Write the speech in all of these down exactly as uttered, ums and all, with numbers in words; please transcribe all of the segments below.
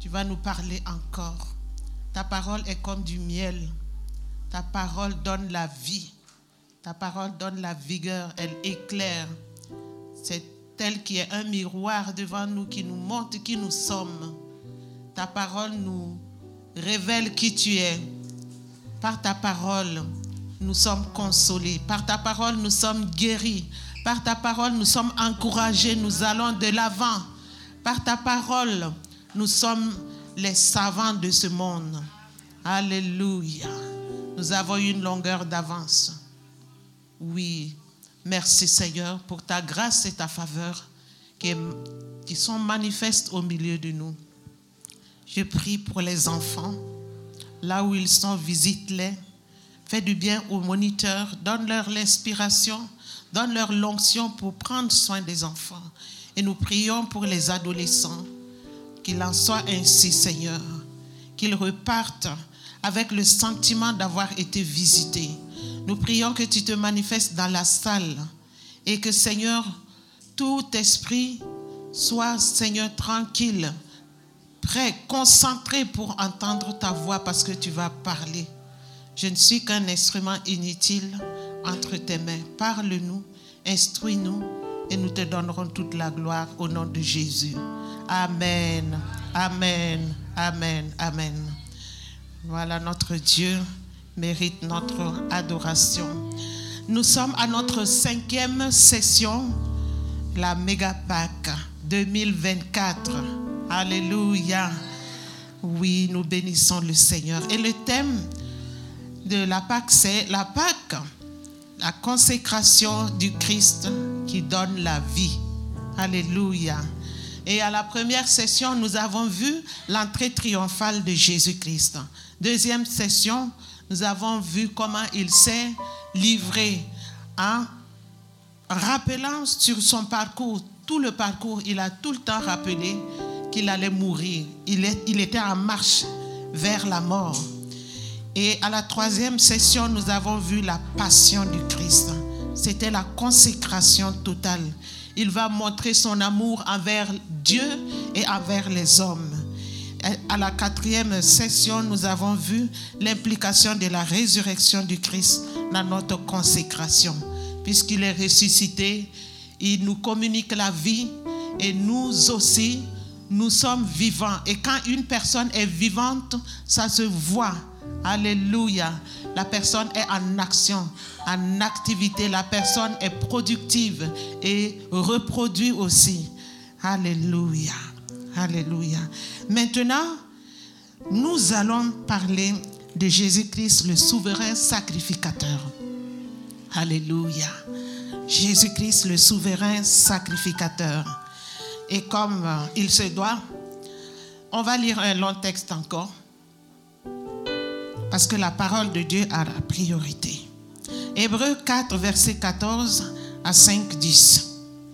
tu vas nous parler encore. Ta parole est comme du miel. Ta parole donne la vie. Ta parole donne la vigueur, elle éclaire. C'est elle qui est un miroir devant nous, qui nous montre qui nous sommes. Ta parole nous révèle qui tu es. Par ta parole, nous sommes consolés. Par ta parole, nous sommes guéris. Par ta parole, nous sommes encouragés. Nous allons de l'avant. Par ta parole, nous sommes les savants de ce monde. Alléluia. Nous avons une longueur d'avance. Oui, merci Seigneur pour ta grâce et ta faveur qui, est, qui sont manifestes au milieu de nous. Je prie pour les enfants. Là où ils sont, visite-les. Fais du bien aux moniteurs. Donne-leur l'inspiration. Donne-leur l'onction pour prendre soin des enfants. Et nous prions pour les adolescents. Qu'il en soit ainsi, Seigneur. Qu'ils repartent avec le sentiment d'avoir été visités. Nous prions que tu te manifestes dans la salle et que, Seigneur, tout esprit soit, Seigneur, tranquille, prêt, concentré pour entendre ta voix parce que tu vas parler. Je ne suis qu'un instrument inutile entre tes mains. Parle-nous, instruis-nous et nous te donnerons toute la gloire au nom de Jésus. Amen, amen, amen, amen. Voilà, notre Dieu mérite notre adoration. Nous sommes à notre cinquième session, la Méga Pâques deux mille vingt-quatre. Alléluia. Oui, nous bénissons le Seigneur. Et le thème de la Pâques, c'est la Pâques, la consécration du Christ qui donne la vie. Alléluia. Et à la première session, nous avons vu l'entrée triomphale de Jésus-Christ. Deuxième session, nous avons vu comment il s'est livré en rappelant sur son parcours, tout le parcours, il a tout le temps rappelé qu'il allait mourir. Il, est, il était en marche vers la mort. Et à la troisième session, nous avons vu la passion du Christ. C'était la consécration totale. Il va montrer son amour envers Dieu et envers les hommes. À la quatrième session, nous avons vu l'implication de la résurrection du Christ dans notre consécration. Puisqu'il est ressuscité, il nous communique la vie et nous aussi, nous sommes vivants. Et quand une personne est vivante, ça se voit. Alléluia. La personne est en action, en activité. La personne est productive et reproduit aussi. Alléluia. Alléluia. Maintenant, nous allons parler de Jésus-Christ, le souverain sacrificateur. Alléluia. Jésus-Christ, le souverain sacrificateur. Et comme il se doit, on va lire un long texte encore. Parce que la parole de Dieu a la priorité. Hébreux quatre, verset quatorze à cinq, dix.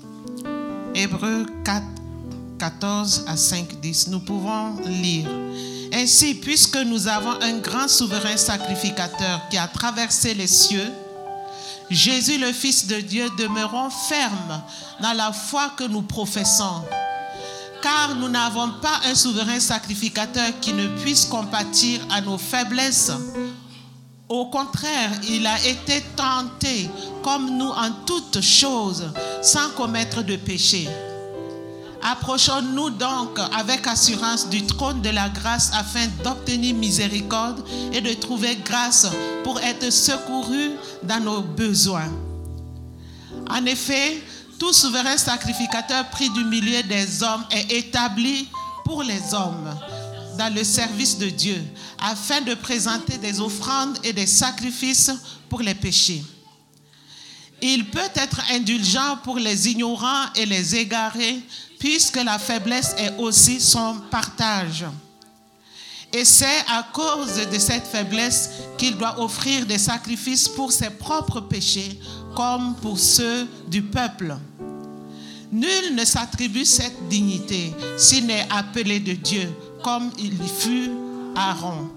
Hébreux quatre, quatorze à cinq, dix. Nous pouvons lire. Ainsi, puisque nous avons un grand souverain sacrificateur qui a traversé les cieux, Jésus, le Fils de Dieu, demeurons fermes dans la foi que nous professons. Car nous n'avons pas un souverain sacrificateur qui ne puisse compatir à nos faiblesses. Au contraire, il a été tenté comme nous en toutes choses, sans commettre de péché. Approchons-nous donc avec assurance du trône de la grâce afin d'obtenir miséricorde et de trouver grâce pour être secourus dans nos besoins. En effet, tout souverain sacrificateur pris du milieu des hommes est établi pour les hommes dans le service de Dieu, afin de présenter des offrandes et des sacrifices pour les péchés. Il peut être indulgent pour les ignorants et les égarés, puisque la faiblesse est aussi son partage. Et c'est à cause de cette faiblesse qu'il doit offrir des sacrifices pour ses propres péchés, comme pour ceux du peuple. Nul ne s'attribue cette dignité s'il n'est appelé de Dieu, comme il fut Aaron.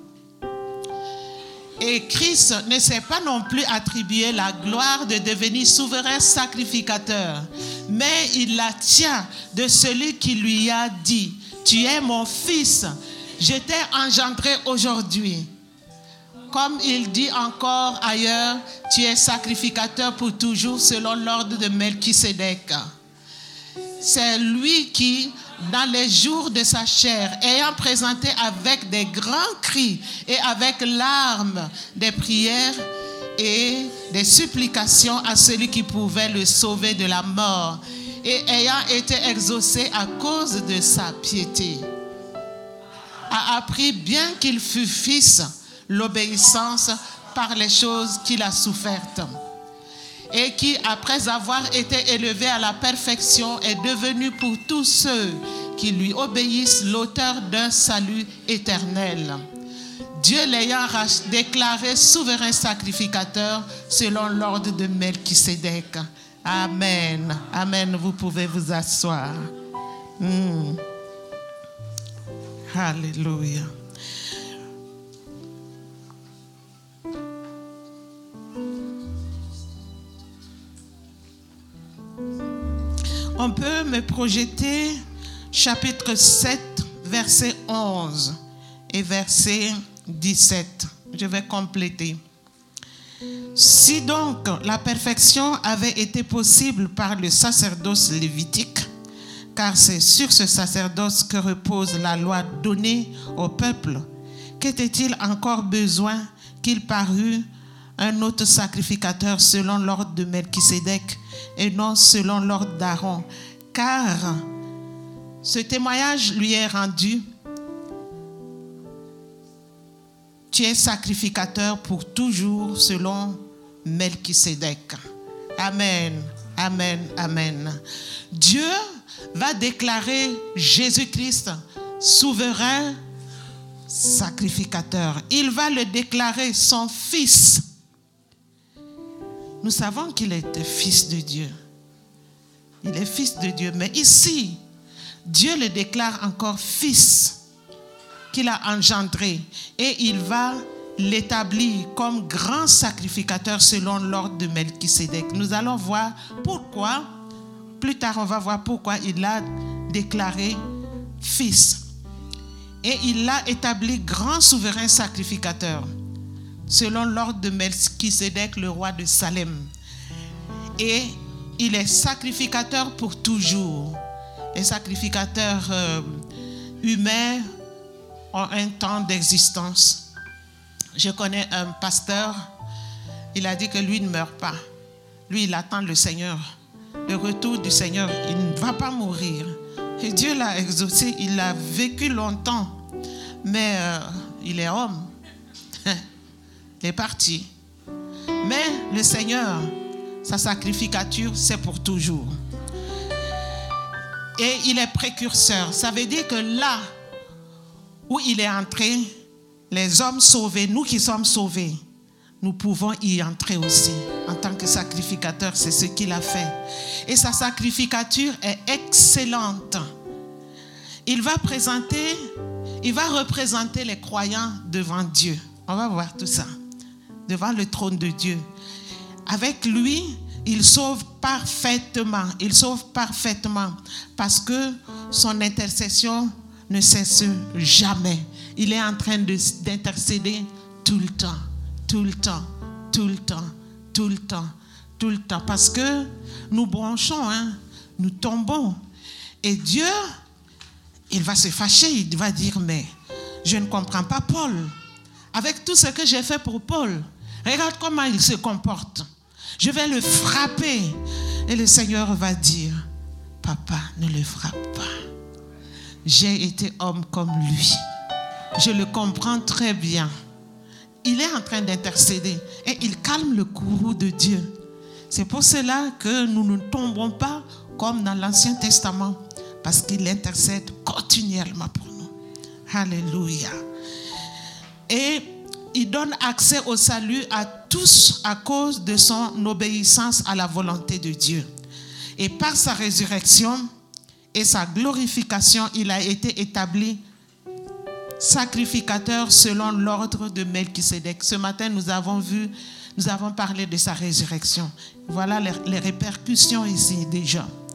Et Christ ne s'est pas non plus attribué la gloire de devenir souverain sacrificateur, mais il la tient de celui qui lui a dit: « tu es mon fils, je t'ai engendré aujourd'hui. Comme il dit encore ailleurs, tu es sacrificateur pour toujours selon l'ordre de Melchisédek. C'est lui qui, dans les jours de sa chair, ayant présenté avec des grands cris et avec larmes des prières et des supplications à celui qui pouvait le sauver de la mort, et ayant été exaucé à cause de sa piété, a appris, bien qu'il fût fils, l'obéissance par les choses qu'il a souffertes, et qui, après avoir été élevé à la perfection, est devenu pour tous ceux qui lui obéissent l'auteur d'un salut éternel. Dieu l'ayant déclaré souverain sacrificateur selon l'ordre de Melchisédek. Amen. Amen. Vous pouvez vous asseoir. Mm. Alléluia. On peut me projeter chapitre sept, verset onze et verset dix-sept. Je vais compléter. Si donc la perfection avait été possible par le sacerdoce lévitique, car c'est sur ce sacerdoce que repose la loi donnée au peuple, qu'était-il encore besoin qu'il parût un autre sacrificateur selon l'ordre de Melchisédek et non selon l'ordre d'Aaron, car ce témoignage lui est rendu: tu es sacrificateur pour toujours selon Melchisédek. Amen, amen, amen. Dieu va déclarer Jésus-Christ souverain sacrificateur. Il va le déclarer son fils. Nous savons qu'il est fils de Dieu. Il est fils de Dieu. Mais ici, Dieu le déclare encore fils qu'il a engendré. Et il va l'établir comme grand sacrificateur selon l'ordre de Melchisédek. Nous allons voir pourquoi. Plus tard, on va voir pourquoi il l'a déclaré fils. Et il l'a établi grand souverain sacrificateur selon l'ordre de Melchisédek, le roi de Salem. Et il est sacrificateur pour toujours. Les sacrificateurs euh, humains ont un temps d'existence. Je connais un pasteur, il a dit que lui ne meurt pas. Lui, il attend le Seigneur. Le retour du Seigneur, il ne va pas mourir. Et Dieu l'a exaucé, il a vécu longtemps. Mais euh, il est homme. Il est parti. Mais le Seigneur, sa sacrificature, c'est pour toujours. Et il est précurseur. Ça veut dire que là où il est entré, les hommes sauvés, nous qui sommes sauvés, nous pouvons y entrer aussi. En tant que sacrificateur, c'est ce qu'il a fait. Et sa sacrificature est excellente. Il va présenter, il va représenter les croyants devant Dieu. On va voir tout ça. Devant le trône de Dieu. Avec lui, il sauve parfaitement. Il sauve parfaitement. Parce que son intercession ne cesse jamais. Il est en train de, d'intercéder tout le temps. Tout le temps. Tout le temps. Tout le temps. Tout le temps. Parce que nous bronchons, hein, nous tombons. Et Dieu, il va se fâcher. Il va dire, mais je ne comprends pas Paul. Avec tout ce que j'ai fait pour Paul, regarde comment il se comporte. Je vais le frapper. Et le Seigneur va dire, papa, ne le frappe pas. J'ai été homme comme lui. Je le comprends très bien. Il est en train d'intercéder et il calme le courroux de Dieu. C'est pour cela que nous ne tombons pas comme dans l'Ancien Testament, parce qu'il intercède continuellement pour nous. Alléluia. Et il donne accès au salut à tous à cause de son obéissance à la volonté de Dieu. Et par sa résurrection et sa glorification, il a été établi sacrificateur selon l'ordre de Melchisédek. Ce matin, nous avons vu, nous avons parlé de sa résurrection. Voilà les, les répercussions ici déjà.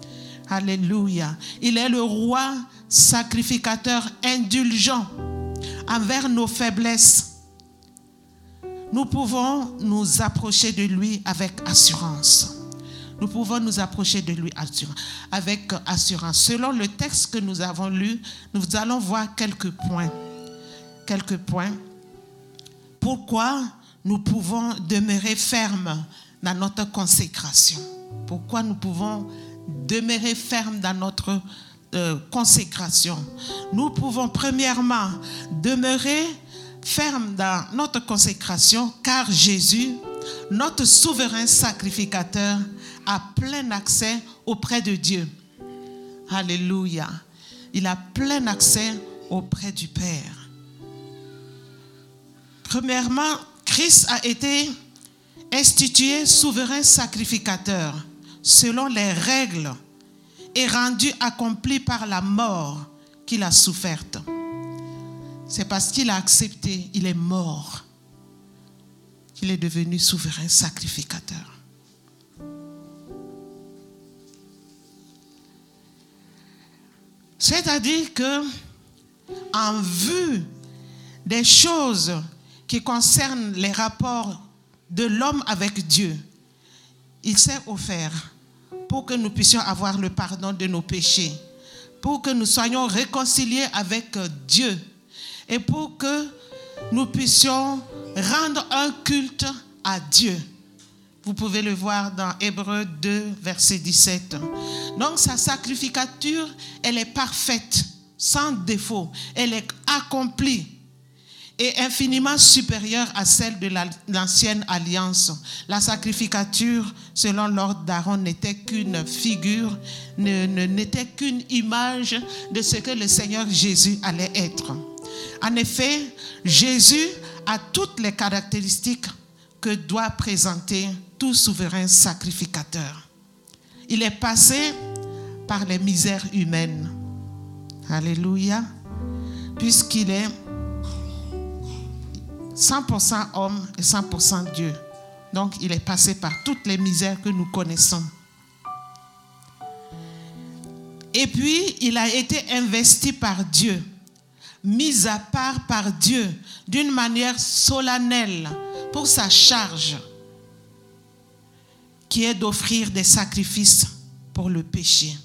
Alléluia. Il est le roi sacrificateur indulgent envers nos faiblesses. Nous pouvons nous approcher de lui avec assurance. Nous pouvons nous approcher de lui avec assurance. Selon le texte que nous avons lu, nous allons voir quelques points. Quelques points. Pourquoi nous pouvons demeurer fermes dans notre consécration? Pourquoi nous pouvons demeurer fermes dans notre euh, consécration? Nous pouvons premièrement demeurer fermes dans notre consécration car Jésus, notre souverain sacrificateur, a plein accès auprès de Dieu. Alléluia. Il a plein accès auprès du Père. Premièrement, Christ a été institué souverain sacrificateur selon les règles et rendu accompli par la mort qu'il a soufferte. C'est parce qu'il a accepté, il est mort, qu'il est devenu souverain sacrificateur. C'est-à-dire que, en vue des choses qui concernent les rapports de l'homme avec Dieu, il s'est offert pour que nous puissions avoir le pardon de nos péchés, pour que nous soyons réconciliés avec Dieu et pour que nous puissions rendre un culte à Dieu. Vous pouvez le voir dans Hébreux deux, verset dix-sept. Donc sa sacrificature, elle est parfaite, sans défaut. Elle est accomplie et infiniment supérieure à celle de la, l'ancienne alliance. La sacrificature, selon l'ordre d'Aaron, n'était qu'une figure, ne, ne, n'était qu'une image de ce que le Seigneur Jésus allait être. En effet, Jésus a toutes les caractéristiques que doit présenter tout souverain sacrificateur. Il est passé par les misères humaines. Alléluia. Puisqu'il est cent pour cent homme et cent pour cent Dieu. Donc, il est passé par toutes les misères que nous connaissons. Et puis, il a été investi par Dieu, mis à part par Dieu d'une manière solennelle pour sa charge, qui est d'offrir des sacrifices pour le péché.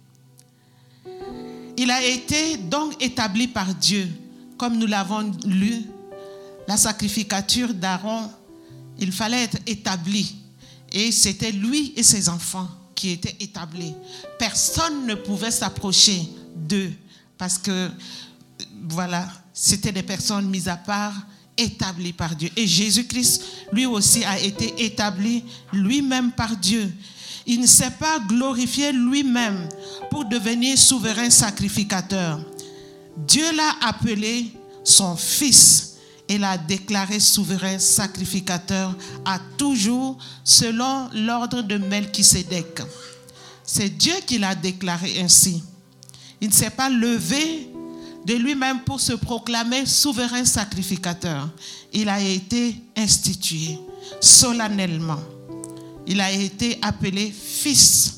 Il a été donc établi par Dieu, comme nous l'avons lu. La sacrificature d'Aaron, il fallait être établi. Et c'était lui et ses enfants qui étaient établis. Personne ne pouvait s'approcher d'eux parce que, voilà, c'était des personnes mises à part, établies par Dieu. Et Jésus-Christ, lui aussi, a été établi lui-même par Dieu. Il ne s'est pas glorifié lui-même pour devenir souverain sacrificateur. Dieu l'a appelé son fils et l'a déclaré souverain sacrificateur à toujours selon l'ordre de Melchisédek. C'est Dieu qui l'a déclaré ainsi. Il ne s'est pas levé de lui-même pour se proclamer souverain sacrificateur. Il a été institué solennellement. Il a été appelé fils.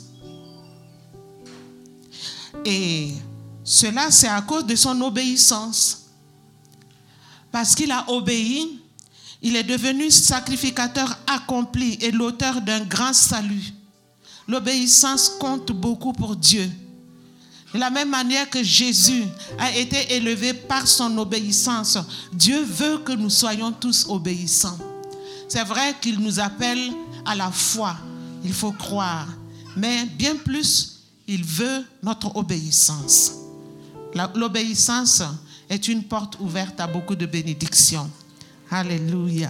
Et cela, c'est à cause de son obéissance. Parce qu'il a obéi, il est devenu sacrificateur accompli et l'auteur d'un grand salut. L'obéissance compte beaucoup pour Dieu. De la même manière que Jésus a été élevé par son obéissance, Dieu veut que nous soyons tous obéissants. C'est vrai qu'il nous appelle à la foi, il faut croire, mais bien plus, il veut notre obéissance. La, l'obéissance est une porte ouverte à beaucoup de bénédictions. Alléluia.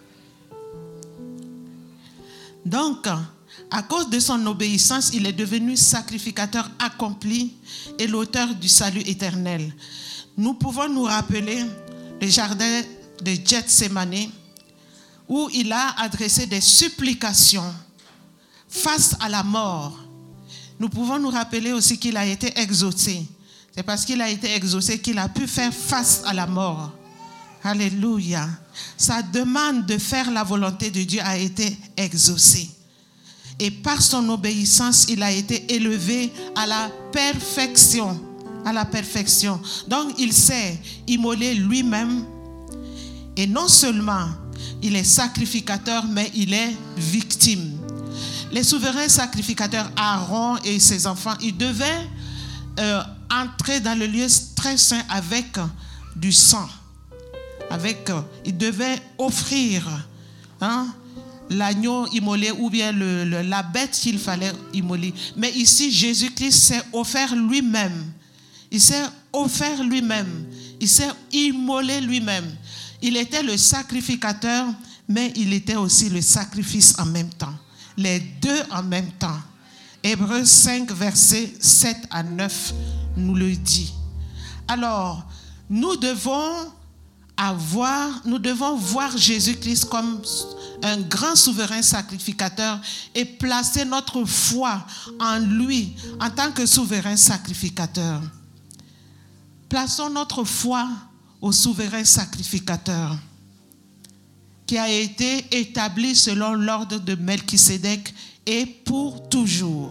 Donc, à cause de son obéissance, il est devenu sacrificateur accompli et l'auteur du salut éternel. Nous pouvons nous rappeler le jardin de Gethsémani où il a adressé des supplications face à la mort. Nous pouvons nous rappeler aussi qu'il a été exaucé. C'est parce qu'il a été exaucé qu'il a pu faire face à la mort. Alléluia. Sa demande de faire la volonté de Dieu a été exaucée. Et par son obéissance, il a été élevé à la perfection. À la perfection. Donc, il s'est immolé lui-même. Et non seulement il est sacrificateur, mais il est victime. Les souverains sacrificateurs, Aaron et ses enfants, ils devaient euh, entrer dans le lieu très saint avec du sang. Avec, euh, ils devaient offrir hein, l'agneau immolé ou bien le, le, la bête qu'il fallait immoler. Mais ici, Jésus-Christ s'est offert lui-même. Il s'est offert lui-même. Il s'est immolé lui-même. Il était le sacrificateur, mais il était aussi le sacrifice en même temps. Les deux en même temps. Hébreux cinq, versets sept à neuf nous le dit. Alors, nous devons avoir, nous devons voir Jésus-Christ comme un grand souverain sacrificateur et placer notre foi en lui en tant que souverain sacrificateur. Plaçons notre foi au souverain sacrificateur qui a été établi selon l'ordre de Melchisédek et pour toujours.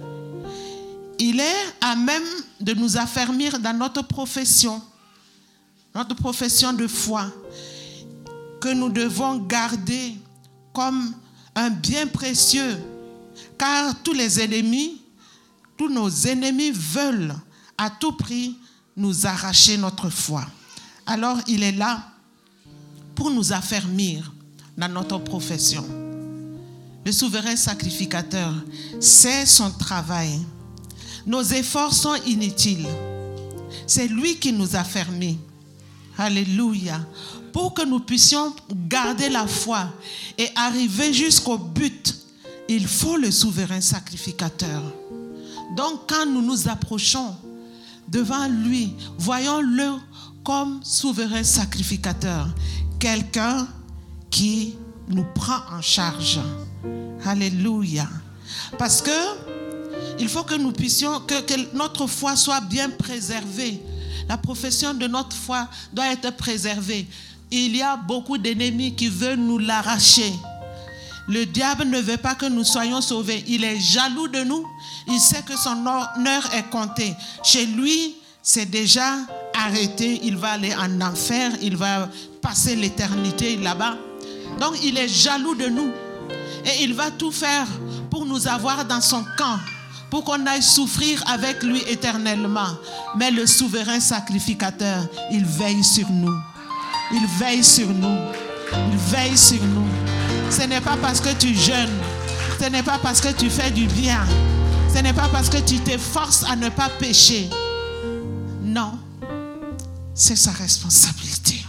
Il est à même de nous affermir dans notre profession, notre profession de foi, que nous devons garder comme un bien précieux, car tous les ennemis, tous nos ennemis veulent à tout prix nous arracher notre foi. Alors il est là pour nous affermir dans notre profession. Le souverain sacrificateur, c'est son travail. Nos efforts sont inutiles. C'est lui qui nous affermit. Alléluia. Pour que nous puissions garder la foi et arriver jusqu'au but, il faut le souverain sacrificateur. Donc quand nous nous approchons devant lui, voyons-le comme souverain sacrificateur, quelqu'un qui nous prend en charge. Alléluia. Parce que il faut que nous puissions, que, que notre foi soit bien préservée. La profession de notre foi doit être préservée. Il y a beaucoup d'ennemis qui veulent nous l'arracher. Le diable ne veut pas que nous soyons sauvés. Il est jaloux de nous. Il sait que son heure est comptée. Chez lui, c'est déjà arrêté. Il va aller en enfer. Il va passer l'éternité là-bas. Donc, il est jaloux de nous. Et il va tout faire pour nous avoir dans son camp, pour qu'on aille souffrir avec lui éternellement. Mais le souverain sacrificateur, il veille sur nous. Il veille sur nous. Il veille sur nous. Ce n'est pas parce que tu jeûnes. Ce n'est pas parce que tu fais du bien. Ce n'est pas parce que tu t'efforces à ne pas pécher. Non. C'est sa responsabilité.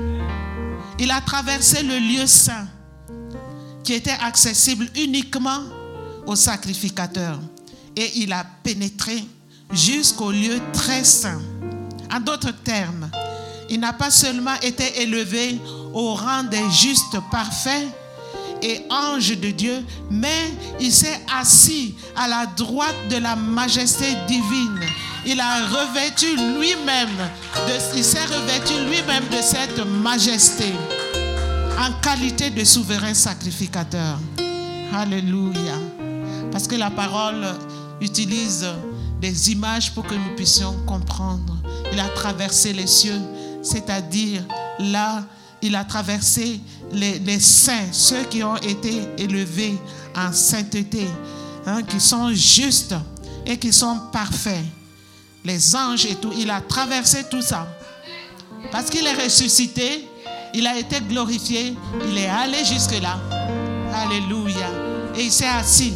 Il a traversé le lieu saint qui était accessible uniquement aux sacrificateurs. Et il a pénétré jusqu'au lieu très saint. En d'autres termes, il n'a pas seulement été élevé au rang des justes parfaits et anges de Dieu, mais il s'est assis à la droite de la majesté divine. Il a revêtu lui-même, de, il s'est revêtu lui-même de cette majesté en qualité de souverain sacrificateur. Alléluia. Parce que la parole utilise des images pour que nous puissions comprendre. Il a traversé les cieux, c'est-à-dire là, il a traversé les, les saints, ceux qui ont été élevés en sainteté, hein, qui sont justes et qui sont parfaits. Les anges et tout, il a traversé tout ça. Parce qu'il est ressuscité, il a été glorifié, il est allé jusque-là. Alléluia. Et il s'est assis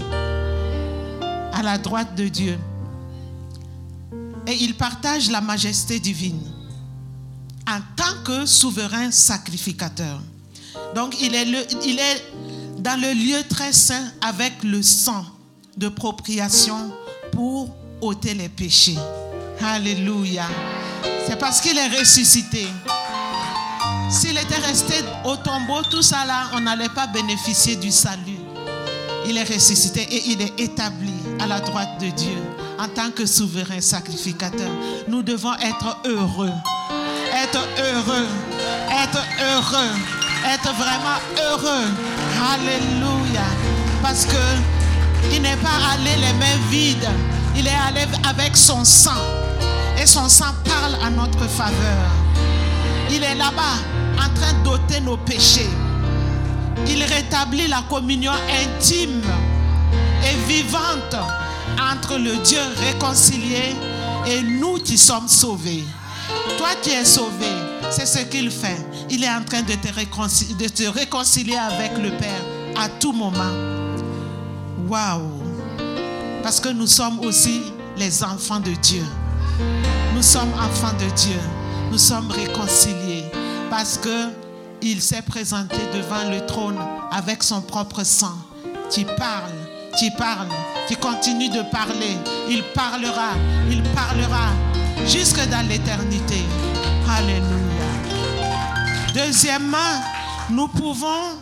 à la droite de Dieu. Et il partage la majesté divine en tant que souverain sacrificateur. Donc il est, le, il est dans le lieu très saint avec le sang de propriation pour ôter les péchés. Alléluia. C'est parce qu'il est ressuscité. S'il était resté au tombeau, tout ça là, on n'allait pas bénéficier du salut. Il est ressuscité et il est établi à la droite de Dieu en tant que souverain sacrificateur. Nous devons être heureux. Être heureux. Être heureux. Être vraiment heureux. Alléluia. Parce que Il n'est pas allé les mains vides. Il est allé avec son sang. Et son sang parle à notre faveur. Il est là-bas en train d'ôter nos péchés. Il rétablit la communion intime et vivante entre le Dieu réconcilié et nous qui sommes sauvés. Toi qui es sauvé, c'est ce qu'il fait. Il est en train de te réconcilier, de te réconcilier avec le Père à tout moment. Waouh! Parce que nous sommes aussi les enfants de Dieu. Nous sommes enfants de Dieu. Nous sommes réconciliés parce que il s'est présenté devant le trône avec son propre sang. Tu parles, tu parles, tu continues de parler. Il parlera, il parlera jusque dans l'éternité. Alléluia. Deuxièmement, nous pouvons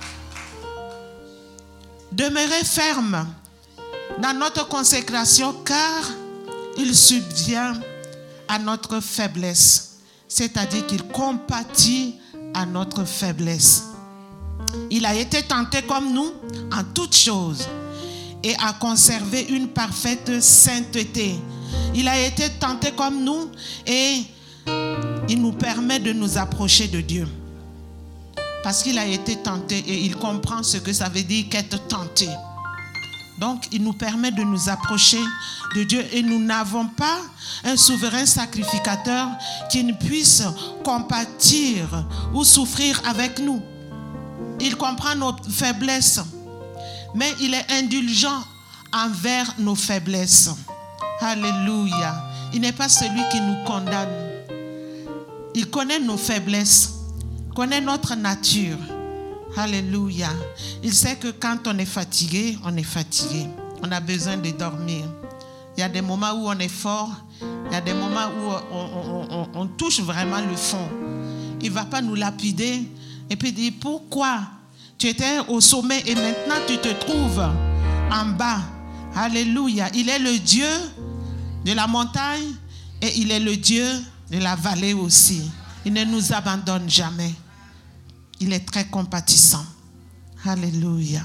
demeurer fermes dans notre consécration car il subvient à notre faiblesse. C'est-à-dire qu'il compatit à notre faiblesse. Il a été tenté comme nous en toutes choses et a conservé une parfaite sainteté. Il a été tenté comme nous et il nous permet de nous approcher de Dieu. Parce qu'il a été tenté et il comprend ce que ça veut dire qu'être tenté. Donc, il nous permet de nous approcher de Dieu et nous n'avons pas un souverain sacrificateur qui ne puisse compatir ou souffrir avec nous. Il comprend nos faiblesses, mais il est indulgent envers nos faiblesses. Alléluia. Il n'est pas celui qui nous condamne. Il connaît nos faiblesses, connaît notre nature. Alléluia. Il sait que quand on est fatigué, on est fatigué. On a besoin de dormir. Il y a des moments où on est fort. Il y a des moments où on, on, on, on touche vraiment le fond. Il ne va pas nous lapider et puis dire pourquoi tu étais au sommet et maintenant tu te trouves en bas. Alléluia. Il est le Dieu de la montagne et il est le Dieu de la vallée aussi. Il ne nous abandonne jamais. Il est très compatissant. Alléluia.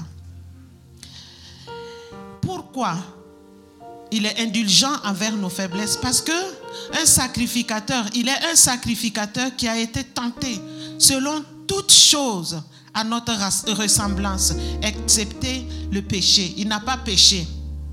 Pourquoi il est indulgent envers nos faiblesses? Parce que un sacrificateur, il est un sacrificateur qui a été tenté selon toutes choses à notre ressemblance, excepté le péché. Il n'a pas péché.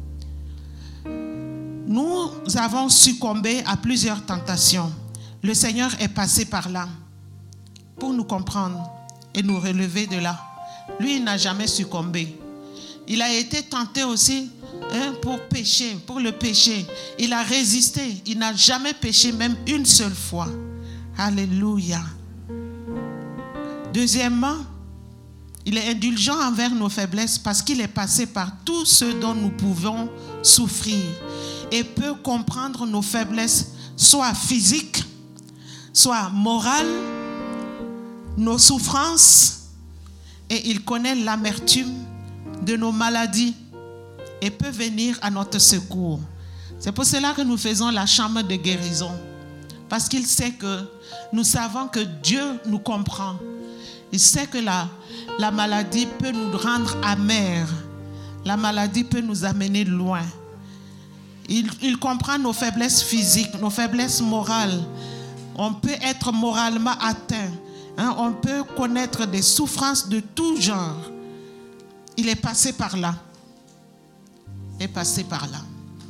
Nous avons succombé à plusieurs tentations. Le Seigneur est passé par là pour nous comprendre et nous relever de là. Lui, il n'a jamais succombé. Il a été tenté aussi hein, pour pécher, pour le péché. Il a résisté. Il n'a jamais péché, même une seule fois. Alléluia. Deuxièmement, il est indulgent envers nos faiblesses parce qu'il est passé par tout ce dont nous pouvons souffrir et peut comprendre nos faiblesses, soit physiques, soit morales, nos souffrances, et il connaît l'amertume de nos maladies et peut venir à notre secours. C'est pour cela que nous faisons la chambre de guérison, parce qu'il sait que nous savons que Dieu nous comprend. Il sait que la, la maladie peut nous rendre amers, la maladie peut nous amener loin. Il, il comprend nos faiblesses physiques, nos faiblesses morales. On peut être moralement atteint. Hein, on peut connaître des souffrances de tout genre. Il est passé par là. Il est passé par là.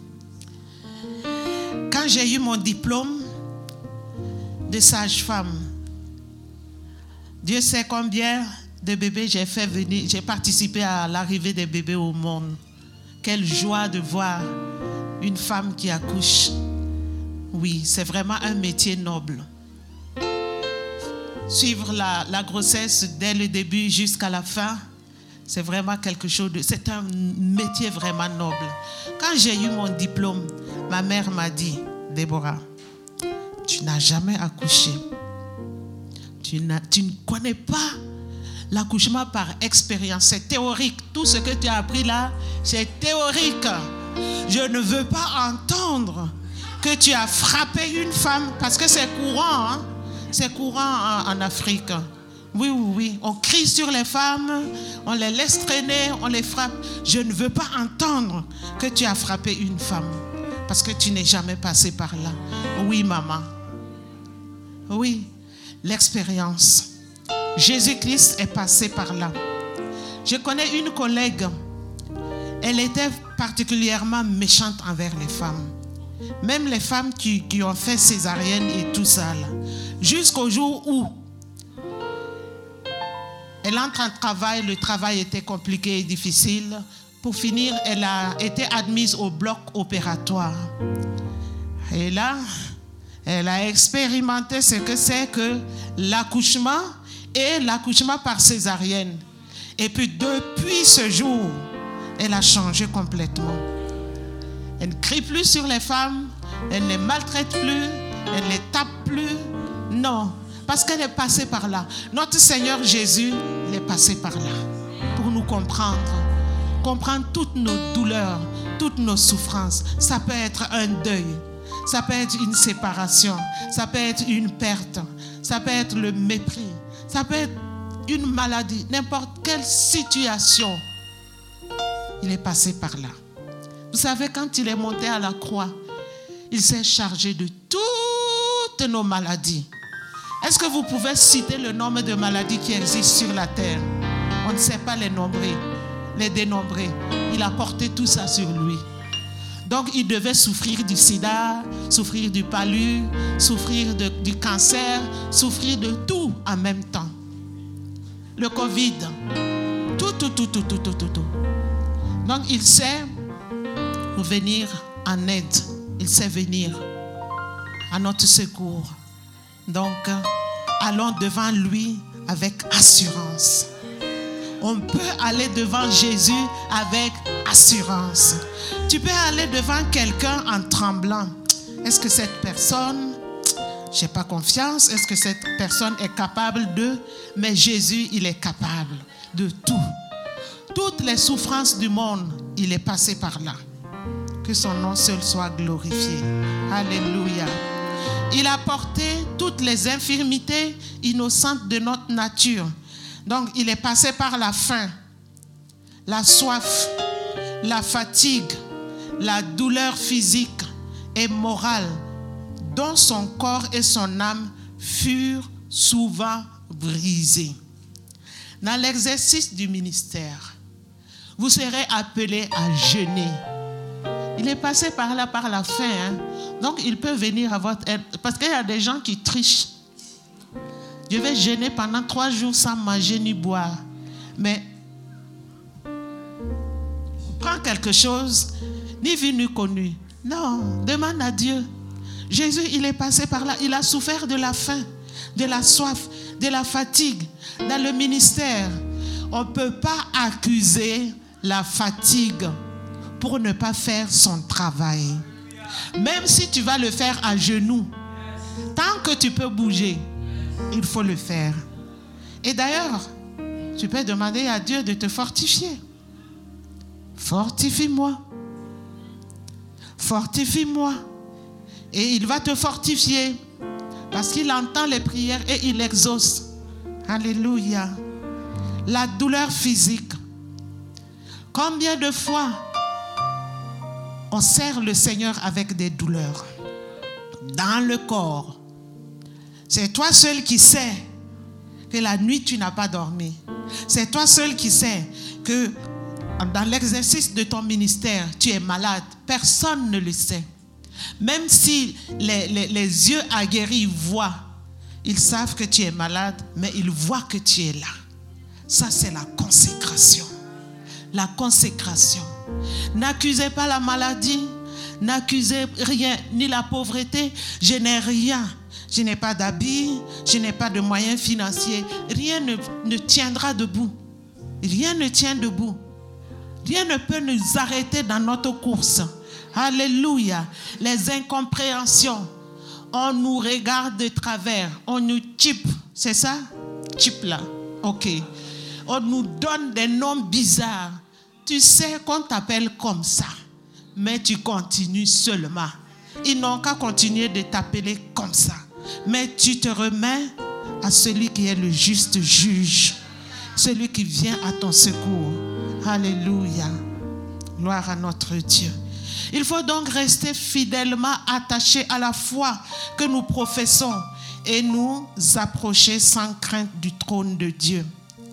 Quand j'ai eu mon diplôme de sage-femme, Dieu sait combien de bébés j'ai fait venir. J'ai participé à l'arrivée des bébés au monde. Quelle joie de voir une femme qui accouche. Oui, c'est vraiment un métier noble. Suivre la, la grossesse dès le début jusqu'à la fin, c'est vraiment quelque chose de... C'est un métier vraiment noble. Quand j'ai eu mon diplôme, ma mère m'a dit, Déborah, tu n'as jamais accouché. Tu, n'as, tu ne connais pas l'accouchement par expérience. C'est théorique. Tout ce que tu as appris là, c'est théorique. Je ne veux pas entendre que tu as frappé une femme, parce que c'est courant, hein? C'est courant en, en Afrique. Oui, oui, oui. On crie sur les femmes, on les laisse traîner, on les frappe. Je ne veux pas entendre que tu as frappé une femme parce que tu n'es jamais passé par là. Oui, maman. Oui, l'expérience. Jésus-Christ est passé par là. Je connais une collègue. Elle était particulièrement méchante envers les femmes. Même les femmes qui, qui ont fait césarienne et tout ça là. Jusqu'au jour où elle entre en travail, le travail était compliqué et difficile. Pour finir, elle a été admise au bloc opératoire. Et là, elle a expérimenté ce que c'est que l'accouchement et l'accouchement par césarienne. Et puis depuis ce jour, elle a changé complètement. Elle ne crie plus sur les femmes, elle ne les maltraite plus, elle ne les tape plus. Non. Parce qu'elle est passée par là. Notre Seigneur Jésus, il est passé par là pour nous comprendre. Comprendre toutes nos douleurs, toutes nos souffrances. Ça peut être un deuil. Ça peut être une séparation. Ça peut être une perte. Ça peut être le mépris. Ça peut être une maladie. N'importe quelle situation. Il est passé par là. Vous savez, quand il est monté à la croix, il s'est chargé de toutes nos maladies. Est-ce que vous pouvez citer le nombre de maladies qui existent sur la terre? On ne sait pas les nombrer, les dénombrer. Il a porté tout ça sur lui. Donc, il devait souffrir du sida, souffrir du palu, souffrir de, du cancer, souffrir de tout en même temps. Le Covid, tout, tout, tout, tout, tout, tout, tout, tout. Donc, il sait venir en aide. Il sait venir à notre secours. Donc, allons devant lui avec assurance. On peut aller devant Jésus avec assurance. Tu peux aller devant quelqu'un en tremblant. Est-ce que cette personne, je n'ai pas confiance, est-ce que cette personne est capable de... Mais Jésus, il est capable de tout. Toutes les souffrances du monde, il est passé par là. Que son nom seul soit glorifié. Alléluia. Il a porté toutes les infirmités innocentes de notre nature. Donc, il est passé par la faim, la soif, la fatigue, la douleur physique et morale, dont son corps et son âme furent souvent brisés. Dans l'exercice du ministère, vous serez appelés à jeûner. Il est passé par là, par la faim. Hein? Donc, il peut venir à votre aide. Parce qu'il y a des gens qui trichent. Je vais jeûner pendant trois jours sans manger ni boire. Mais, prends quelque chose, ni vu ni connu. Non, demande à Dieu. Jésus, il est passé par là. Il a souffert de la faim, de la soif, de la fatigue. Dans le ministère, on ne peut pas accuser la fatigue pour ne pas faire son travail. Même si tu vas le faire à genoux, tant que tu peux bouger, il faut le faire. Et d'ailleurs, tu peux demander à Dieu de te fortifier. Fortifie-moi. Fortifie-moi. Et il va te fortifier parce qu'il entend les prières et il exauce. Alléluia. La douleur physique. Combien de fois on sert le Seigneur avec des douleurs dans le corps? C'est toi seul qui sais que la nuit tu n'as pas dormi. C'est toi seul qui sais que dans l'exercice de ton ministère tu es malade. Personne ne le sait. Même si les, les, les yeux aguerris voient, ils savent que tu es malade, mais ils voient que tu es là. Ça, c'est la consécration. La consécration. N'accusez pas la maladie, n'accusez rien, ni la pauvreté. Je n'ai rien. Je n'ai pas d'habits, je n'ai pas de moyens financiers. Rien ne, ne tiendra debout. Rien ne tient debout. Rien ne peut nous arrêter dans notre course. Alléluia. Les incompréhensions. On nous regarde de travers. On nous type. C'est ça? Type là. Ok. On nous donne des noms bizarres. Tu sais qu'on t'appelle comme ça. Mais tu continues seulement. Ils n'ont qu'à continuer de t'appeler comme ça. Mais tu te remets à celui qui est le juste juge, celui qui vient à ton secours. Alléluia. Gloire à notre Dieu. Il faut donc rester fidèlement attaché à la foi que nous professons et nous approcher sans crainte du trône de Dieu.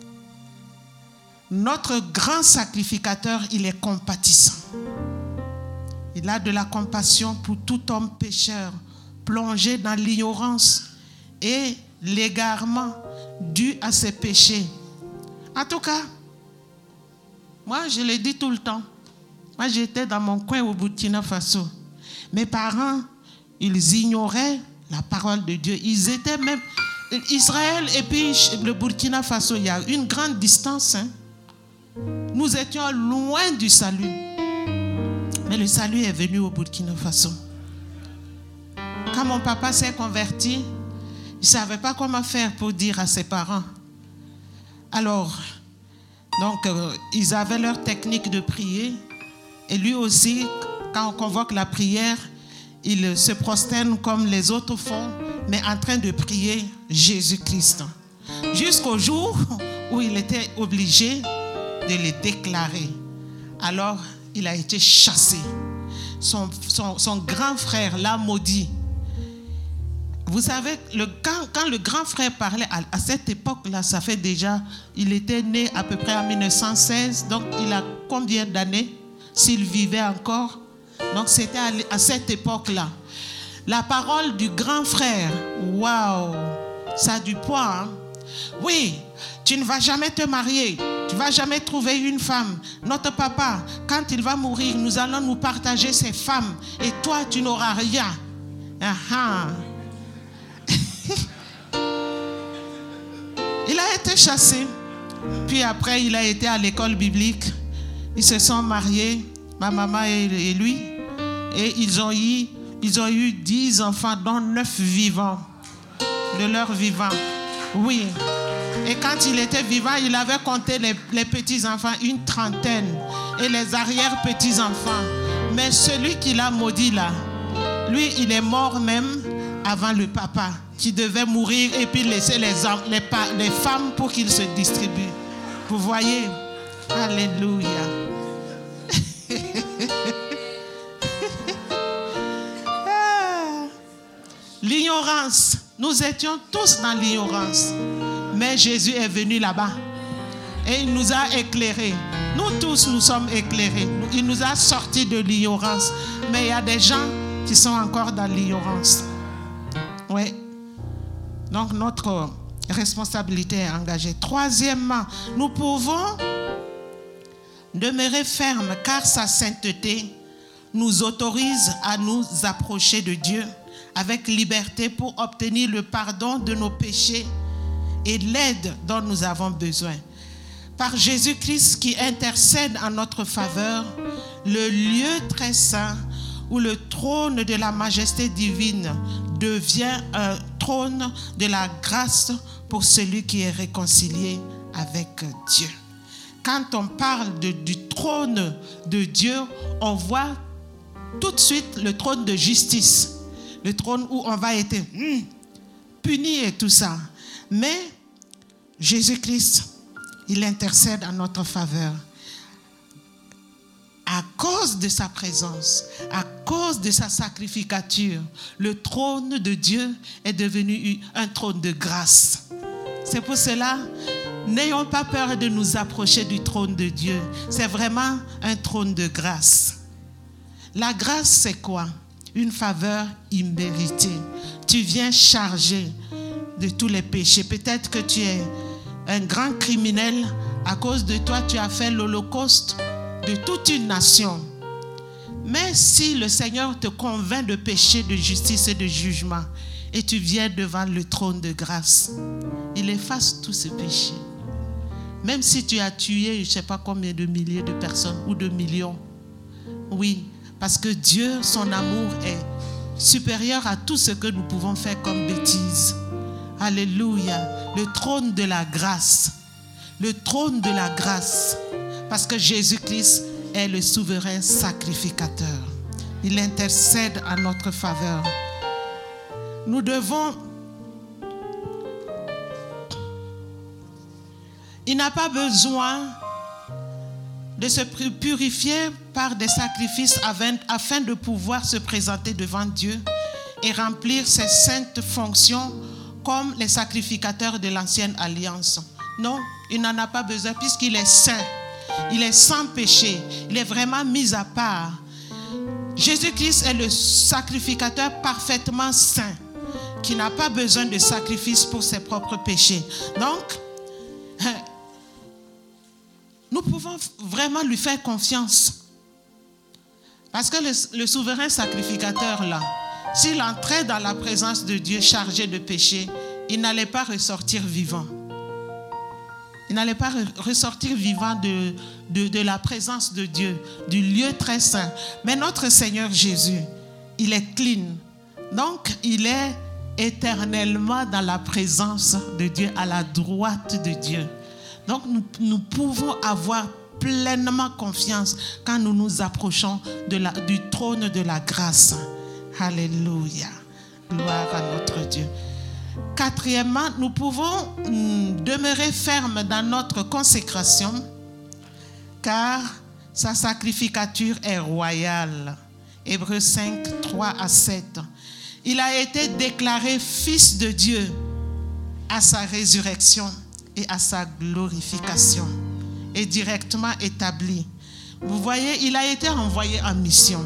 Notre grand sacrificateur, il est compatissant. Il a de la compassion pour tout homme pécheur, plongé dans l'ignorance et l'égarement dû à ses péchés. En tout cas, moi je le dis tout le temps. Moi j'étais dans mon coin au Burkina Faso. Mes parents, ils ignoraient la parole de Dieu. Ils étaient même... Israël et puis le Burkina Faso, il y a une grande distance. Hein? Nous étions loin du salut. Mais le salut est venu au Burkina Faso. Quand mon papa s'est converti, il ne savait pas comment faire pour dire à ses parents. Alors, donc, euh, ils avaient leur technique de prier. Et lui aussi, quand on convoque la prière, il se prosterne comme les autres font, mais en train de prier Jésus-Christ. Jusqu'au jour où il était obligé de les déclarer. Alors, il a été chassé. Son, son, son grand frère l'a maudit. Vous savez, le, quand, quand le grand frère parlait, à, à cette époque-là, ça fait déjà, il était né à peu près en mille neuf cent seize, donc il a combien d'années s'il vivait encore? Donc c'était à, à cette époque-là. La parole du grand frère, waouh, ça a du poids. Hein? Oui, tu ne vas jamais te marier, tu ne vas jamais trouver une femme. Notre papa, quand il va mourir, nous allons nous partager ses femmes et toi, tu n'auras rien. Ah, il a été chassé. Puis après, il a été à l'école biblique. Ils se sont mariés, ma maman et lui. Et ils ont eu, ils ont eu dix enfants, dont neuf vivants. De leurs vivants. Oui. Et quand il était vivant, il avait compté les, les petits-enfants, une trentaine. Et les arrière-petits-enfants. Mais celui qui l'a maudit là, lui, il est mort même avant le papa, qui devait mourir et puis laisser les, les, les femmes pour qu'ils se distribuent. Vous voyez? Alléluia. L'ignorance. Nous étions tous dans l'ignorance. Mais Jésus est venu là-bas. Et il nous a éclairés. Nous tous, nous sommes éclairés. Il nous a sortis de l'ignorance. Mais il y a des gens qui sont encore dans l'ignorance. Oui. Donc notre responsabilité est engagée. Troisièmement, nous pouvons demeurer fermes car sa sainteté nous autorise à nous approcher de Dieu avec liberté pour obtenir le pardon de nos péchés et l'aide dont nous avons besoin. Par Jésus-Christ qui intercède en notre faveur, le lieu très saint où le trône de la majesté divine devient un trône de la grâce pour celui qui est réconcilié avec Dieu. Quand on parle de, du trône de Dieu, on voit tout de suite le trône de justice, le trône où on va être hmm, puni et tout ça. Mais Jésus-Christ, il intercède en notre faveur. À cause de sa présence, à cause de sa sacrificature, le trône de Dieu est devenu un trône de grâce. C'est pour cela, n'ayons pas peur de nous approcher du trône de Dieu. C'est vraiment un trône de grâce. La grâce, c'est quoi? Une faveur imméritée. Tu viens charger de tous les péchés. Peut-être que tu es un grand criminel. À cause de toi, tu as fait l'holocauste de toute une nation. Mais si le Seigneur te convainc de péché, de justice et de jugement, et tu viens devant le trône de grâce, il efface tous ces péchés. Même si tu as tué, je ne sais pas combien de milliers de personnes ou de millions. Oui, parce que Dieu, son amour est supérieur à tout ce que nous pouvons faire comme bêtises. Alléluia. Le trône de la grâce. Le trône de la grâce. Parce que Jésus-Christ est le souverain sacrificateur. Il intercède en notre faveur. Nous devons Il n'a pas besoin de se purifier par des sacrifices afin de pouvoir se présenter devant Dieu et remplir ses saintes fonctions comme les sacrificateurs de l'ancienne alliance. Non, il n'en a pas besoin puisqu'il est saint. Il est sans péché. Il est vraiment mis à part. Jésus-Christ est le sacrificateur parfaitement saint qui n'a pas besoin de sacrifice pour ses propres péchés. Donc, nous pouvons vraiment lui faire confiance. Parce que le, le souverain sacrificateur, là, s'il entrait dans la présence de Dieu chargé de péché, il n'allait pas ressortir vivant. Il n'allait pas ressortir vivant de, de, de la présence de Dieu, du lieu très saint. Mais notre Seigneur Jésus, il est clean. Donc, il est éternellement dans la présence de Dieu, à la droite de Dieu. Donc, nous, nous pouvons avoir pleinement confiance quand nous nous approchons de la, du trône de la grâce. Alléluia. Gloire à notre Dieu. Quatrièmement, nous pouvons demeurer fermes dans notre consécration car sa sacrificature est royale. Hébreux cinq, trois à sept. Il a été déclaré fils de Dieu à sa résurrection et à sa glorification et directement établi. Vous voyez, il a été envoyé en mission.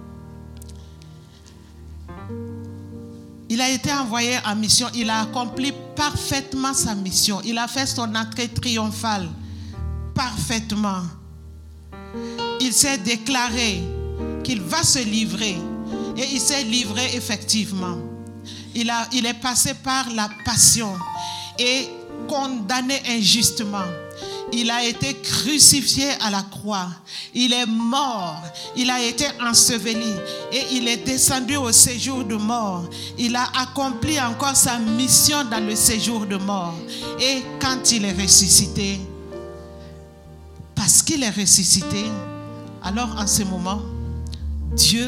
Il a été envoyé en mission. Il a accompli parfaitement sa mission. Il a fait son entrée triomphale parfaitement. Il s'est déclaré qu'il va se livrer. Et il s'est livré effectivement. Il, a, il est passé par la passion et condamné injustement. Il a été crucifié à la croix. Il est mort. Il a été enseveli. Et il est descendu au séjour de mort. Il a accompli encore sa mission dans le séjour de mort. Et quand il est ressuscité, parce qu'il est ressuscité, alors en ce moment, Dieu,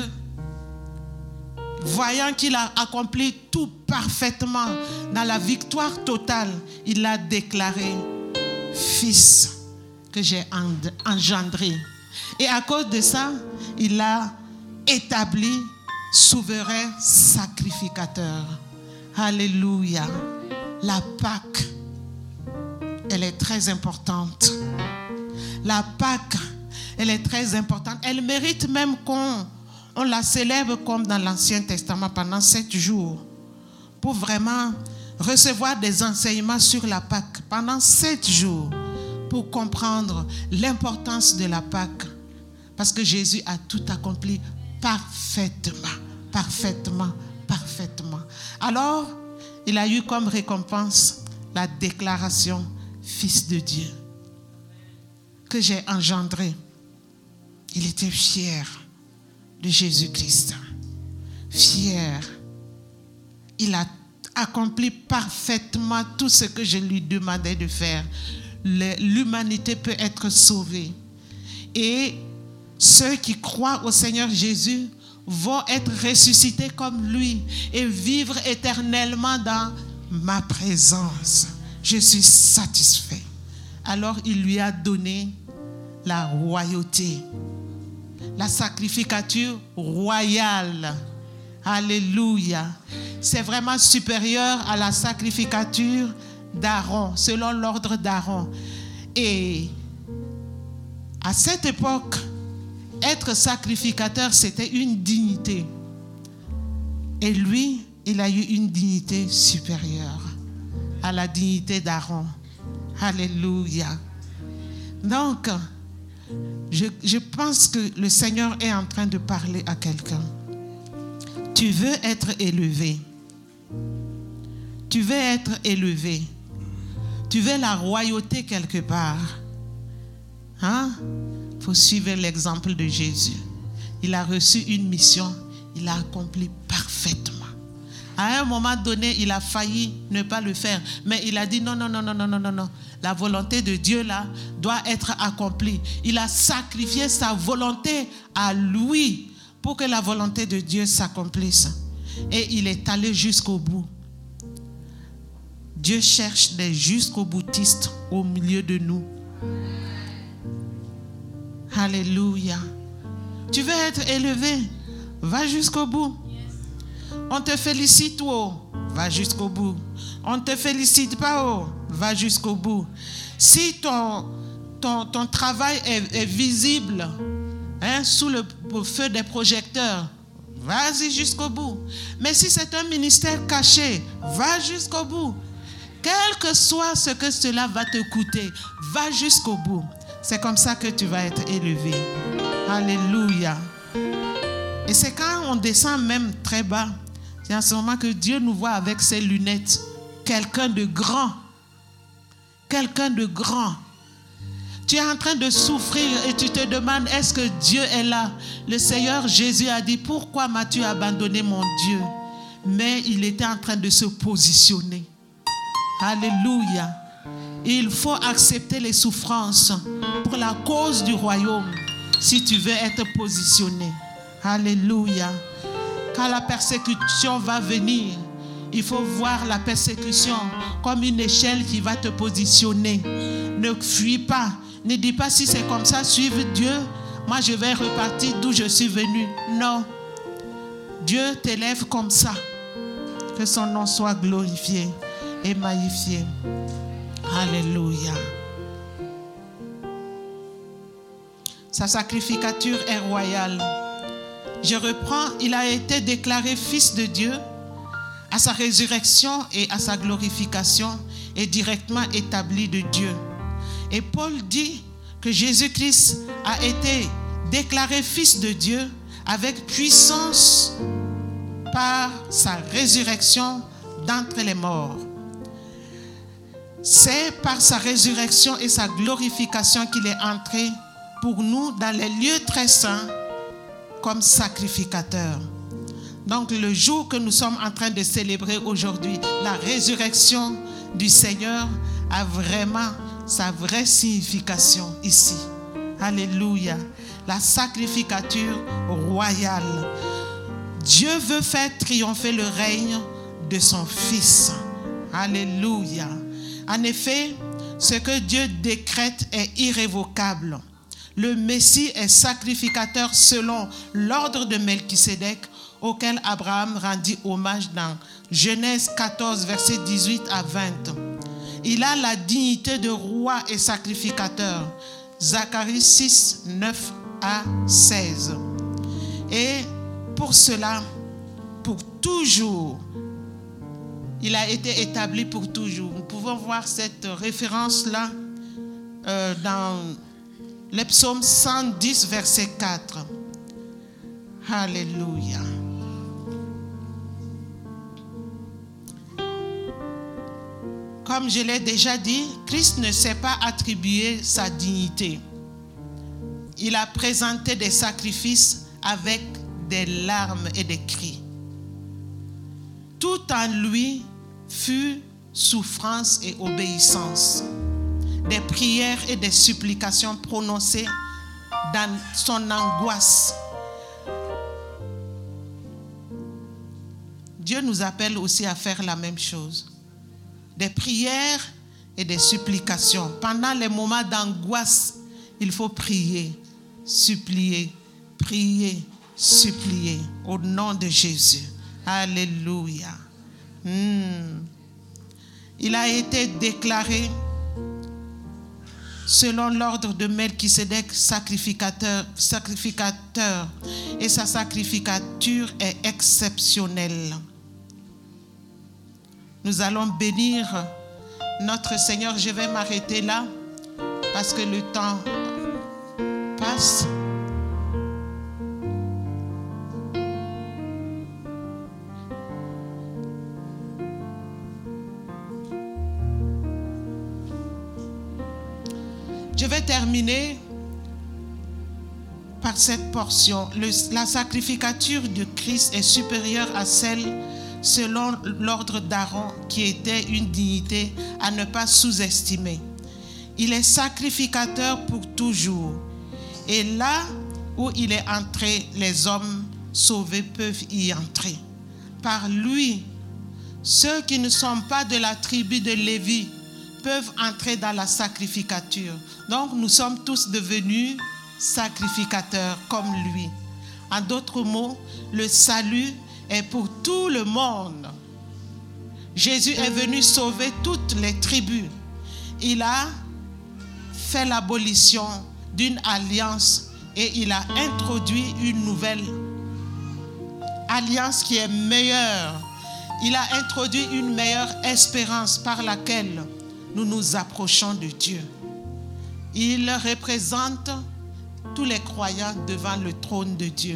voyant qu'il a accompli tout parfaitement dans la victoire totale, il l'a déclaré fils que j'ai engendré. Et à cause de ça, il l'a établi souverain sacrificateur. Alléluia. La Pâque, elle est très importante. La Pâque, elle est très importante. Elle mérite même qu'on on la célèbre comme dans l'Ancien Testament pendant sept jours pour vraiment recevoir des enseignements sur la Pâque pendant sept jours pour comprendre l'importance de la Pâque. Parce que Jésus a tout accompli parfaitement, parfaitement, parfaitement. Alors, il a eu comme récompense la déclaration fils de Dieu que j'ai engendré. Il était fier de Jésus-Christ. Fier. Il a accompli parfaitement tout ce que je lui demandais de faire. L'humanité peut être sauvée. Et ceux qui croient au Seigneur Jésus vont être ressuscités comme lui et vivre éternellement dans ma présence. Je suis satisfait. Alors il lui a donné la royauté. La sacrificature royale. Alléluia. C'est vraiment supérieur à la sacrificature d'Aaron, selon l'ordre d'Aaron. Et à cette époque, être sacrificateur, c'était une dignité. Et lui, il a eu une dignité supérieure à la dignité d'Aaron. Alléluia. Donc, Je, je pense que le Seigneur est en train de parler à quelqu'un. Tu veux être élevé. Tu veux être élevé. Tu veux la royauté quelque part. Hein? Il faut suivre l'exemple de Jésus. Il a reçu une mission. Il l'a accomplie parfaitement. À un moment donné, il a failli ne pas le faire. Mais il a dit non, non, non, non, non, non, non, non. La volonté de Dieu là doit être accomplie. Il a sacrifié sa volonté à lui pour que la volonté de Dieu s'accomplisse. Et il est allé jusqu'au bout. Dieu cherche des jusqu'au boutistes au milieu de nous. Alléluia. Tu veux être élevé? Va jusqu'au bout. On te félicite, oh, va jusqu'au bout. On ne te félicite pas, oh, va jusqu'au bout. Si ton, ton, ton travail est, est visible, hein, sous le feu des projecteurs, vas-y jusqu'au bout. Mais si c'est un ministère caché, va jusqu'au bout. Quel que soit ce que cela va te coûter, va jusqu'au bout. C'est comme ça que tu vas être élevé. Alléluia. Et c'est quand on descend même très bas, c'est en ce moment que Dieu nous voit avec ses lunettes. Quelqu'un de grand. Quelqu'un de grand. Tu es en train de souffrir et tu te demandes, est-ce que Dieu est là? Le Seigneur Jésus a dit, pourquoi m'as-tu abandonné, mon Dieu? Mais il était en train de se positionner. Alléluia. Il faut accepter les souffrances pour la cause du royaume si tu veux être positionné. Alléluia. Quand la persécution va venir, il faut voir la persécution comme une échelle qui va te positionner. Ne fuis pas. Ne dis pas si c'est comme ça, suive Dieu. Moi, je vais repartir d'où je suis venu. Non. Dieu t'élève comme ça. Que son nom soit glorifié et magnifié. Alléluia. Sa sacrificature est royale. Je reprends, il a été déclaré fils de Dieu à sa résurrection et à sa glorification est directement établi de Dieu. Et Paul dit que Jésus-Christ a été déclaré fils de Dieu avec puissance par sa résurrection d'entre les morts. C'est par sa résurrection et sa glorification qu'il est entré pour nous dans les lieux très saints comme sacrificateur. Donc le jour que nous sommes en train de célébrer aujourd'hui, la résurrection du Seigneur a vraiment sa vraie signification ici. Alléluia. La sacrificature royale. Dieu veut faire triompher le règne de son Fils. Alléluia. En effet, ce que Dieu décrète est irrévocable. Le Messie est sacrificateur selon l'ordre de Melchisédek auquel Abraham rendit hommage dans Genèse quatorze, versets dix-huit à vingt. Il a la dignité de roi et sacrificateur. Zacharie six, neuf à seize. Et pour cela, pour toujours, il a été établi pour toujours. Nous pouvons voir cette référence-là euh, dans le psaume cent dix, verset quatre. Alléluia. Comme je l'ai déjà dit, Christ ne s'est pas attribué sa dignité. Il a présenté des sacrifices avec des larmes et des cris. Tout en lui fut souffrance et obéissance, des prières et des supplications prononcées dans son angoisse. Dieu nous appelle aussi à faire la même chose. Des prières et des supplications. Pendant les moments d'angoisse, il faut prier, supplier, prier, supplier au nom de Jésus. Alléluia. Hmm. Il a été déclaré selon l'ordre de Melchisédek sacrificateur, sacrificateur et sa sacrificature est exceptionnelle. Nous allons bénir notre Seigneur. Je vais m'arrêter là parce que le temps passe. Je vais terminer par cette portion. Le, la sacrificature de Christ est supérieure à celle selon l'ordre d'Aaron, qui était une dignité à ne pas sous-estimer. Il est sacrificateur pour toujours. Et là où il est entré, les hommes sauvés peuvent y entrer. Par lui, ceux qui ne sont pas de la tribu de Lévi peuvent entrer dans la sacrificature. Donc nous sommes tous devenus sacrificateurs comme lui. En d'autres mots, le salut est pour tout le monde. Jésus est venu sauver toutes les tribus. Il a fait l'abolition d'une alliance et il a introduit une nouvelle alliance qui est meilleure. Il a introduit une meilleure espérance par laquelle nous nous approchons de Dieu. Il représente tous les croyants devant le trône de Dieu.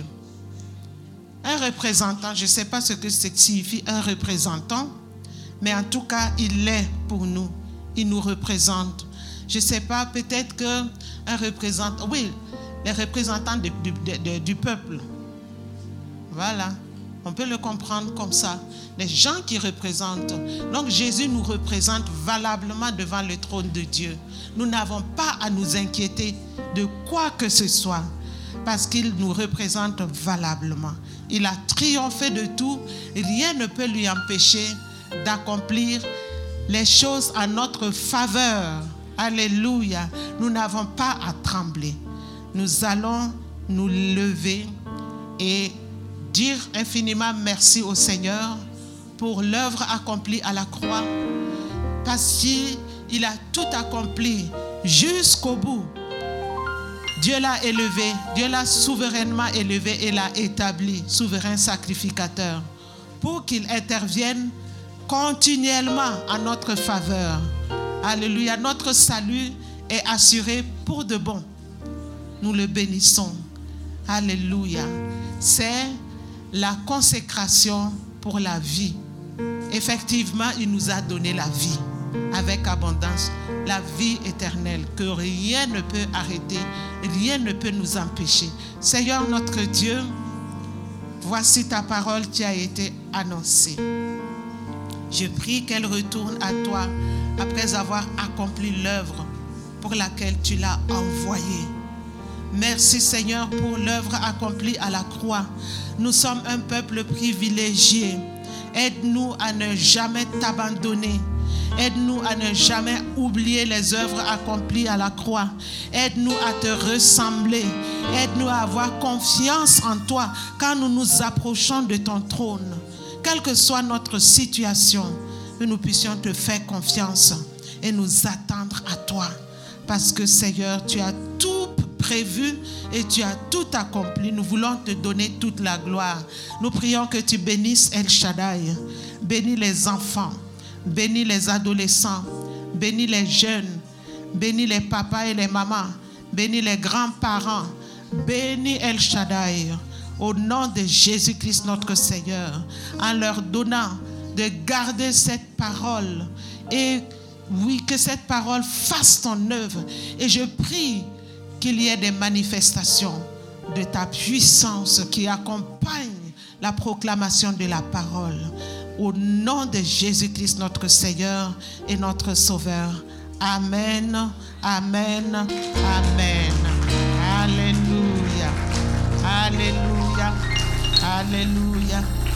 Un représentant, je ne sais pas ce que signifie un représentant, mais en tout cas, il l'est pour nous. Il nous représente. Je ne sais pas, peut-être qu'un représentant, oui, les représentants de, de, de, du peuple. Voilà, on peut le comprendre comme ça. Les gens qui représentent. Donc Jésus nous représente valablement devant le trône de Dieu. Nous n'avons pas à nous inquiéter de quoi que ce soit, parce qu'il nous représente valablement. Il a triomphé de tout. Rien ne peut lui empêcher d'accomplir les choses en notre faveur. Alléluia. Nous n'avons pas à trembler. Nous allons nous lever et dire infiniment merci au Seigneur pour l'œuvre accomplie à la croix, parce qu'il a tout accompli jusqu'au bout. Dieu l'a élevé, Dieu l'a souverainement élevé et l'a établi, souverain sacrificateur, pour qu'il intervienne continuellement en notre faveur. Alléluia, notre salut est assuré pour de bon. Nous le bénissons. Alléluia. C'est la consécration pour la vie. Effectivement, il nous a donné la vie avec abondance, la vie éternelle que rien ne peut arrêter, rien ne peut nous empêcher. Seigneur notre Dieu, voici ta parole qui a été annoncée. Je prie qu'elle retourne à toi après avoir accompli l'œuvre pour laquelle tu l'as envoyée. Merci Seigneur pour l'œuvre accomplie à la croix. Nous sommes un peuple privilégié. Aide-nous à ne jamais t'abandonner. Aide-nous à ne jamais oublier les œuvres accomplies à la croix. Aide-nous à te ressembler. Aide-nous à avoir confiance en toi quand nous nous approchons de ton trône. Quelle que soit notre situation, que nous puissions te faire confiance et nous attendre à toi. Parce que Seigneur, tu as tout prévu et tu as tout accompli. Nous voulons te donner toute la gloire. Nous prions que tu bénisses El Shaddai. Bénis les enfants. Bénis les adolescents. Bénis les jeunes. Bénis les papas et les mamans. Bénis les grands-parents. Bénis El Shaddai. Au nom de Jésus-Christ notre Seigneur. En leur donnant de garder cette parole. Et oui, que cette parole fasse ton œuvre. Et je prie qu'il y ait des manifestations de ta puissance qui accompagnent la proclamation de la parole. Au nom de Jésus-Christ, notre Seigneur et notre Sauveur. Amen, amen, amen. Alléluia, alléluia, alléluia.